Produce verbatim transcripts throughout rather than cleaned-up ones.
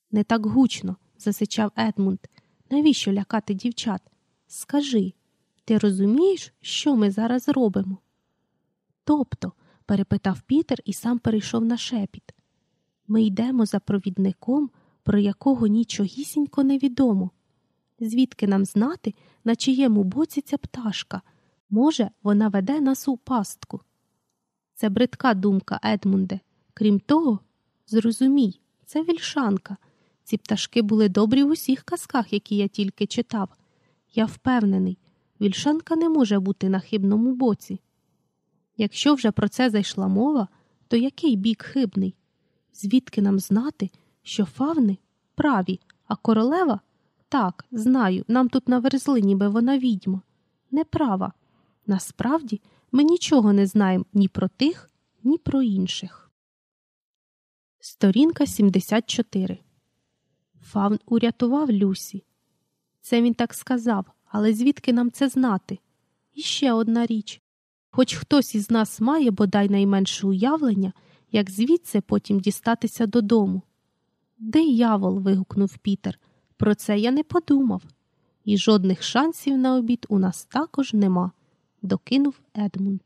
Не так гучно, засичав Едмунд. Навіщо лякати дівчат? Скажи, ти розумієш, що ми зараз робимо? Тобто, перепитав Пітер і сам перейшов на шепіт. Ми йдемо за провідником, про якого нічогісінько невідомо. Звідки нам знати, на чиєму боці ця пташка? Може, вона веде нас у пастку. Це бридка думка, Едмунде. Крім того, зрозумій, це вільшанка. Ці пташки були добрі в усіх казках, які я тільки читав. Я впевнений, вільшанка не може бути на хибному боці. Якщо вже про це зайшла мова, то який бік хибний? Звідки нам знати, що фавни праві, а королева? Так, знаю, нам тут наверзли, ніби вона відьма. Неправа. Насправді, ми нічого не знаємо ні про тих, ні про інших. Сторінка сімдесят чотири. Фавн урятував Люсі. Це він так сказав, але звідки нам це знати? І ще одна річ. Хоч хтось із нас має бодай найменше уявлення, як звідси потім дістатися додому. «Диявол!» – вигукнув Пітер. «Про це я не подумав. І жодних шансів на обід у нас також нема», – докинув Едмунд.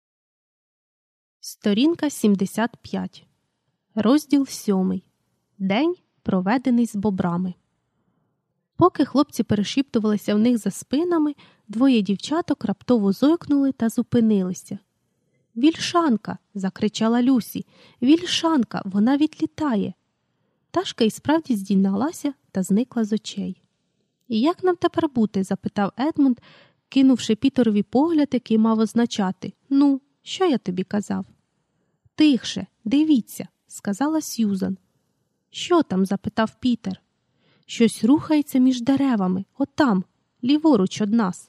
Сторінка сімдесят п'ять. Розділ сьомий. День, проведений з бобрами. Поки хлопці перешіптувалися в них за спинами, двоє дівчаток раптово зойкнули та зупинилися. «Вільшанка!» – закричала Люсі. «Вільшанка! Вона відлітає!» Пташка і справді здійнялася та зникла з очей. «І як нам тепер бути?» – запитав Едмунд, кинувши Пітерові погляд, який мав означати: «Ну, що я тобі казав?» «Тихше, дивіться!» – сказала Сьюзан. «Що там?» – запитав Пітер. «Щось рухається між деревами, отам, ліворуч од нас».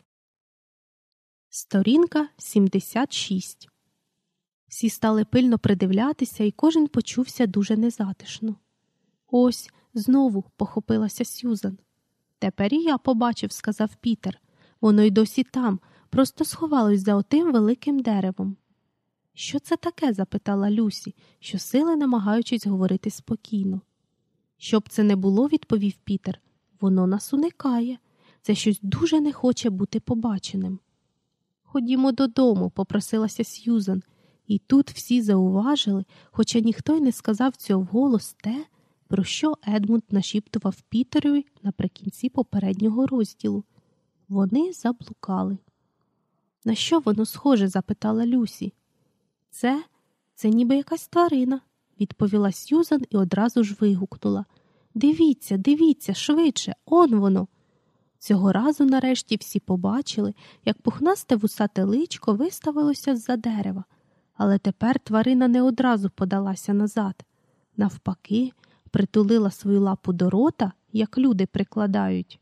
Сторінка сімдесят шість. Всі стали пильно придивлятися, і кожен почувся дуже незатишно. «Ось, знову», – похопилася Сьюзан. «Тепер і я побачив», – сказав Пітер. «Воно й досі там, просто сховалось за отим великим деревом». «Що це таке?» – запитала Люсі, щосили намагаючись говорити спокійно. «Щоб це не було», – відповів Пітер, – «воно нас уникає. Це щось дуже не хоче бути побаченим». «Ходімо додому», – попросилася Сьюзан. І тут всі зауважили, хоча ніхто й не сказав цього вголос, те, про що Едмунд нашіптував Пітерові наприкінці попереднього розділу. Вони заблукали. «На що воно схоже?» – запитала Люсі. «Це, це ніби якась тварина», – відповіла Сьюзан і одразу ж вигукнула. «Дивіться, дивіться, швидше, он воно!» Цього разу нарешті всі побачили, як пухнасте вусате личко виставилося з-за дерева. Але тепер тварина не одразу подалася назад. Навпаки, притулила свою лапу до рота, як люди прикладають.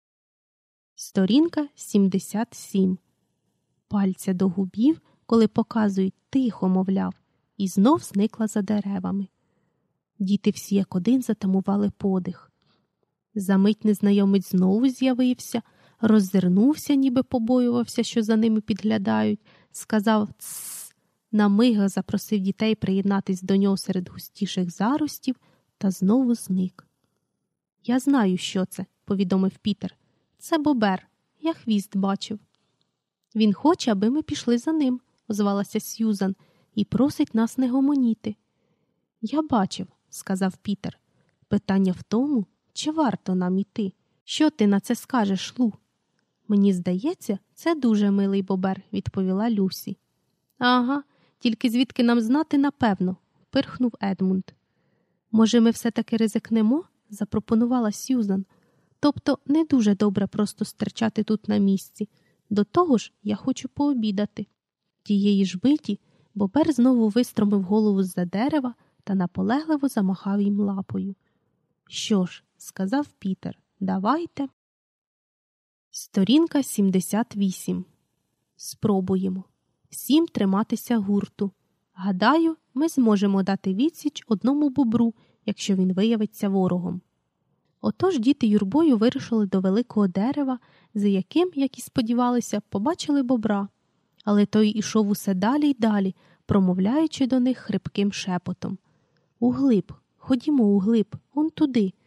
Сторінка сімдесят сім. Пальця до губів, коли показують «тихо», мовляв, і знов зникла за деревами. Діти всі як один затамували подих. Замить незнайомець знову з'явився, роззирнувся, ніби побоювався, що за ними підглядають, сказав «цс», на миг запросив дітей приєднатись до нього серед густіших заростів та знову зник. «Я знаю, що це», – повідомив Пітер. «Це бобер, я хвіст бачив». «Він хоче, аби ми пішли за ним», – озвалася Сьюзан, – «і просить нас не гомоніти». «Я бачив», – сказав Пітер. «Питання в тому, чи варто нам іти? Що ти на це скажеш, Лу?» «Мені здається, це дуже милий бобер», – відповіла Люсі. «Ага, тільки звідки нам знати, напевно», – пирхнув Едмунд. «Може, ми все-таки ризикнемо?» – запропонувала Сьюзан. «Тобто не дуже добре просто стерчати тут на місці. До того ж, я хочу пообідати». Тієї ж миті бобер знову вистромив голову з-за дерева та наполегливо замахав їм лапою. «Що ж», – сказав Пітер, – «давайте». Сторінка сімдесят вісім. Спробуємо. Всім триматися гурту. Гадаю, ми зможемо дати відсіч одному бобру, якщо він виявиться ворогом. Отож діти юрбою вирушили до великого дерева, за яким, як і сподівалися, побачили бобра. Але той ішов усе далі й далі, промовляючи до них хрипким шепотом. «Углиб, ходімо углиб, он туди,